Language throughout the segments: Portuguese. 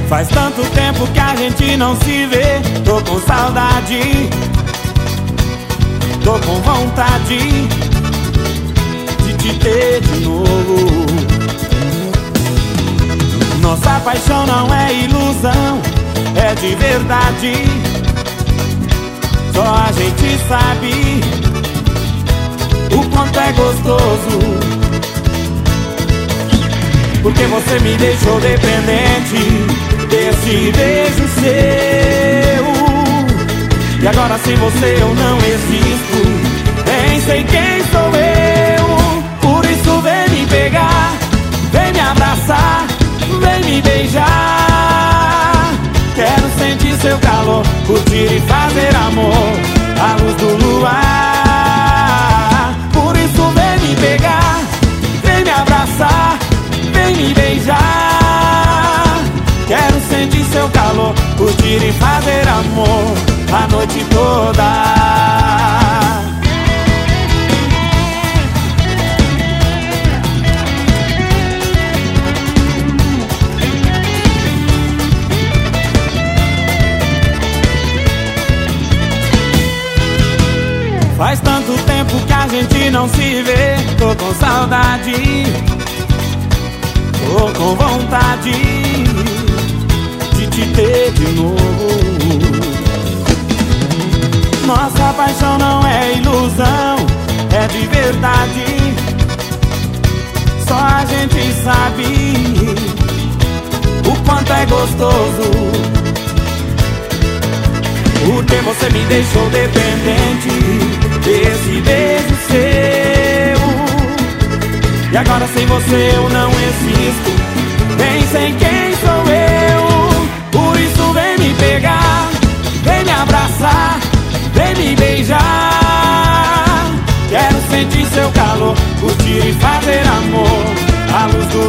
Faz tanto tempo que a gente não se vê. Tô com saudade, tô com vontade de te ter de novo. Nossa paixão não é ilusão, é de verdade. Só a gente sabe o quanto é gostoso. Porque você me deixou dependente desse beijo seu. E agora sem você eu não existo, nem sei quem sou eu. Por isso vem me pegar, vem me abraçar, vem me beijar. Quero sentir seu calor, curtir e fazer amor à luz do luar. Por isso vem me pegar, vem me abraçar, vem me beijar. Quero sentir seu calor, curtir e fazer amor a noite toda. Faz tanto tempo que a gente não se vê. Tô com saudade, tô com vontade de te ter de novo. Nossa paixão não é ilusão, é de verdade. Só a gente sabe o quanto é gostoso. Porque você me deixou dependente desse beijo seu. E agora sem você eu não existo, nem sei quem sou eu. Por isso vem me pegar, vem me abraçar, vem me beijar. Quero sentir seu calor, curtir e fazer amor à luz do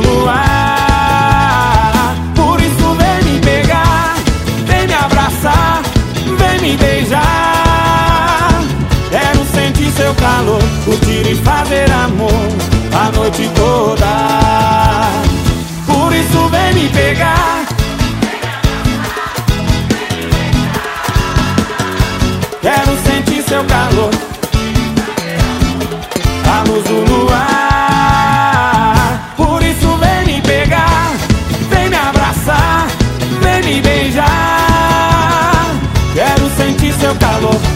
luar. Por isso vem me pegar, vem me abraçar, vem me beijar. Quero sentir seu calor, curtir e fazer amor a noite toda. Por isso vem me pegar, quero sentir seu calor a luz do luar. Por isso vem me pegar, vem me abraçar, vem me beijar. Quero sentir seu calor,